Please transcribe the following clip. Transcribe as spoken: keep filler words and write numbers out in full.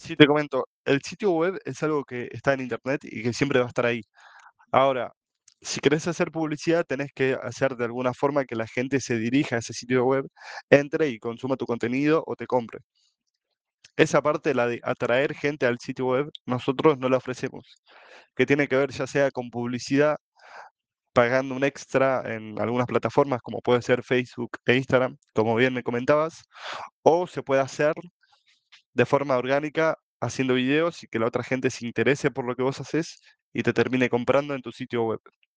Sí, te comento, el sitio web es algo que está en Internet y que siempre va a estar ahí. Ahora, si querés hacer publicidad, tenés que hacer de alguna forma que la gente se dirija a ese sitio web, entre y consuma tu contenido o te compre. Esa parte, la de atraer gente al sitio web, nosotros no la ofrecemos, que tiene que ver ya sea con publicidad, pagando un extra en algunas plataformas, como puede ser Facebook e Instagram, como bien me comentabas, o se puede hacer de forma orgánica haciendo videos y que la otra gente se interese por lo que vos haces y te termine comprando en tu sitio web.